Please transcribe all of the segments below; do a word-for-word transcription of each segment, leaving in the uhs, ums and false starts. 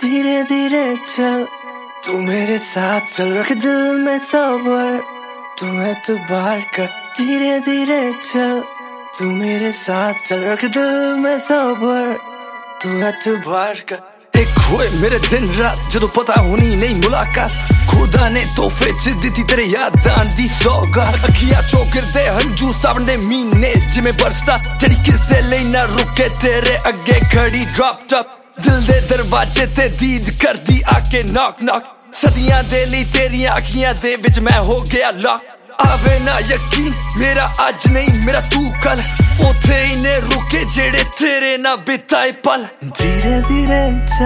धीरे धीरे चल, तू मेरे साथ चल, रख दिल में सबर, तू एतबार कर। धीरे धीरे चल, तू मेरे साथ चल, रख दिल में सबर, तू एतबार कर। एक होए मेरे दिन रात जदों पता होनी नहीं मुलाकात, खुदा ने तोहफे च दित्ती तेरे यादां दी सौगात। अखियां चो गिरदे हंजू सावन दे मीने जिवें बरसा, जेड़ी किसे लेई ना रुके तेरे अगे खड़ी ड्रॉप टॉप। दिल दे दरवाजे ते दीद करदी आके नॉक नॉक, सदियां दे लई तेरियां अखियां दे विच मैं हो गया लॉक। आवे ना यकीन मेरा अज नहीं मेरा तू कल, उथे ही ने रुके जेड़े तेरे ना बिताए पल। धीरे धीरे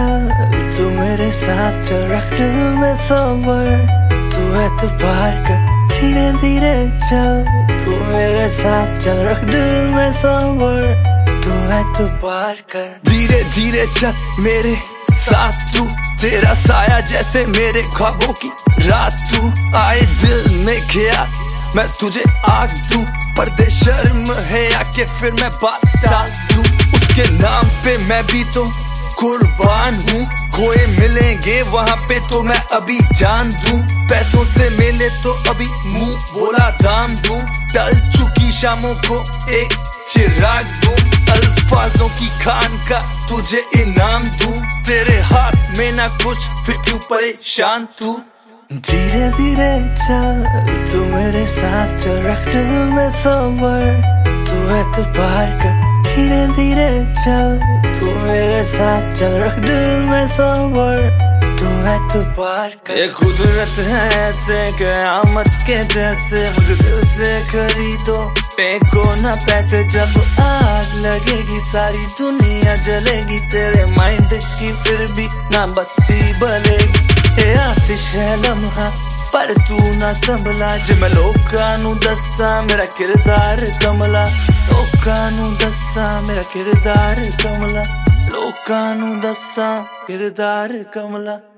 चल, तू मेरे साथ चल, रख दिल में सबर, तू एतबार कर। धीरे धीरे चल, तू मेरे साथ चल, रख दिल में सबर, तू एतबार कर। धीरे धीरे चल मेरे साथ तू, तेरा साया जैसे मेरे ख्वाबों की रात तू। आए दिल में ख्याल मैं तुझे आग दूं, पर्दे शर्म है आके फिर मैं बात डाल दूं। उसके नाम पे मैं भी तो कुर्बान हूँ, खोए मिलेंगे वहाँ पे तो मैं अभी जान दूं। पैसों से मिले तो अभी मुंह बोला दाम दूं, टल चुकी शामों को एक चिराग दूं। अल्फाजों की खान का तुझे इनाम दूं, तेरे हाथ में ना कुछ फिर क्यों परेशान तू। धीरे धीरे चल, तू मेरे साथ चल, रख दिल में सबर, तू एतबार कर। धीरे धीरे चल, तू मेरे साथ चल, रख दिल में सबर, तू एतबार कर। ये कुदरत है ऐसे क़यामत के जैसे, मुझे दिल से खरीदो फेंको ना पैसे। जब आग लगेगी सारी दुनिया जलेगी, तेरे माइंड की फिर भी ना बत्ती बलेगी। ए आतिश है लम्हा पर तू ना संभला, जे मैं लोकां नू दस्सां मेरा किरदार कमला। लोकां नू दस्सां मेरा किरदार कमला, लोकां नू दस्सां किरदार कमला।